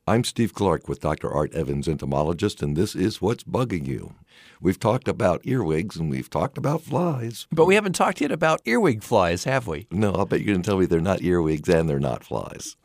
I'm Steve Clark with Dr. Art Evans, entomologist, and this is What's Bugging You. We've talked about earwigs and we've talked about flies. But we haven't talked yet about earwig flies, have we? No, I'll bet you're going to tell me they're not earwigs and they're not flies.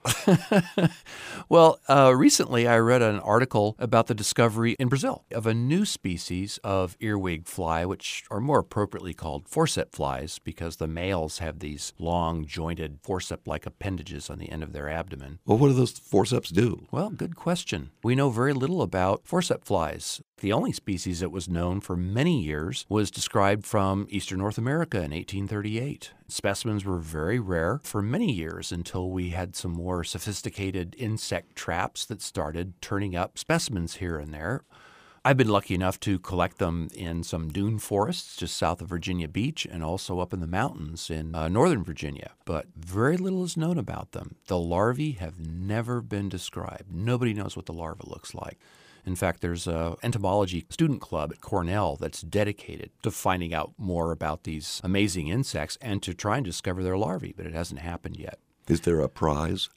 Well, recently I read an article about the discovery in Brazil of a new species of earwig fly, which are more appropriately called forceps flies because the males have these long, jointed forceps-like appendages on the end of their abdomen. Well, what do those forceps do? Well, good question. We know very little about forceps flies. The only species that was known for many years was described from eastern North America in 1838. Specimens were very rare for many years until we had some more sophisticated insect traps that started turning up specimens here and there. I've been lucky enough to collect them in some dune forests just south of Virginia Beach and also up in the mountains in northern Virginia, but very little is known about them. The larvae have never been described. Nobody knows what the larva looks like. In fact, there's an entomology student club at Cornell that's dedicated to finding out more about these amazing insects and to try and discover their larvae, but it hasn't happened yet. Is there a prize?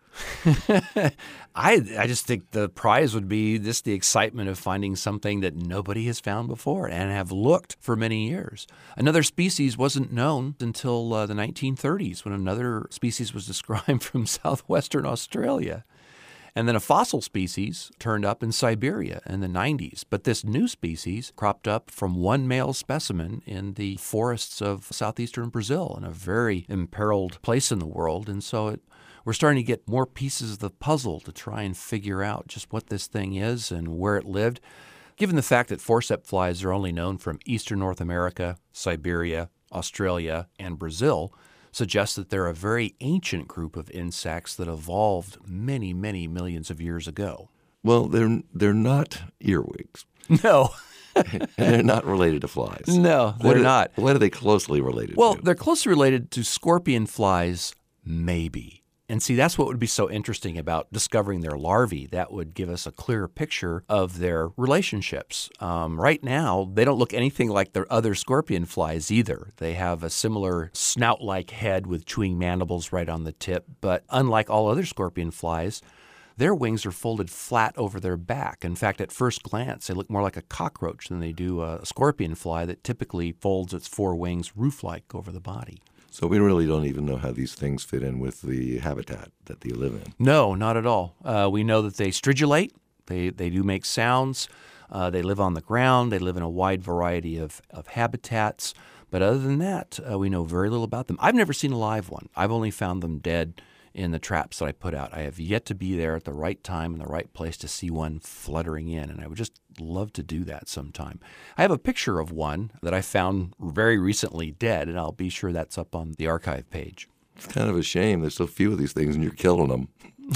I just think the prize would be just the excitement of finding something that nobody has found before and have looked for many years. Another species wasn't known until the 1930s when another species was described from southwestern Australia. And then a fossil species turned up in Siberia in the 90s. But this new species cropped up from one male specimen in the forests of southeastern Brazil in a very imperiled place in the world. And so we're starting to get more pieces of the puzzle to try and figure out just what this thing is and where it lived. Given the fact that forceps flies are only known from eastern North America, Siberia, Australia, and Brazil, suggests that they're a very ancient group of insects that evolved many, many millions of years ago. Well, they're not earwigs. No. And they're not related to flies. No, they're not. What are they closely related to? Well, they're closely related to scorpion flies, maybe. And see, that's what would be so interesting about discovering their larvae. That would give us a clearer picture of their relationships. Right now, they don't look anything like their other scorpion flies either. They have a similar snout-like head with chewing mandibles right on the tip. But unlike all other scorpion flies, their wings are folded flat over their back. In fact, at first glance, they look more like a cockroach than they do a scorpion fly that typically folds its four wings roof-like over the body. So we really don't even know how these things fit in with the habitat that they live in. No, not at all. We know that they stridulate. They do make sounds. They live on the ground. They live in a wide variety of habitats. But other than that, we know very little about them. I've never seen a live one. I've only found them dead in the traps that I put out. I have yet to be there at the right time and the right place to see one fluttering in, and I would just love to do that sometime. I have a picture of one that I found very recently dead, and I'll be sure that's up on the archive page. It's kind of a shame. There's so few of these things and you're killing them.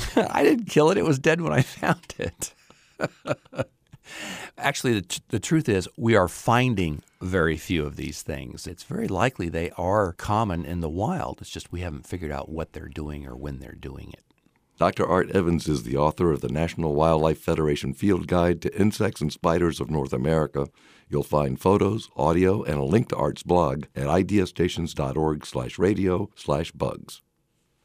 I didn't kill it. It was dead when I found it. Actually, the truth is we are finding very few of these things. It's very likely they are common in the wild. It's just we haven't figured out what they're doing or when they're doing it. Dr. Art Evans is the author of the National Wildlife Federation Field Guide to Insects and Spiders of North America. You'll find photos, audio, and a link to Art's blog at ideastations.org/radio/bugs.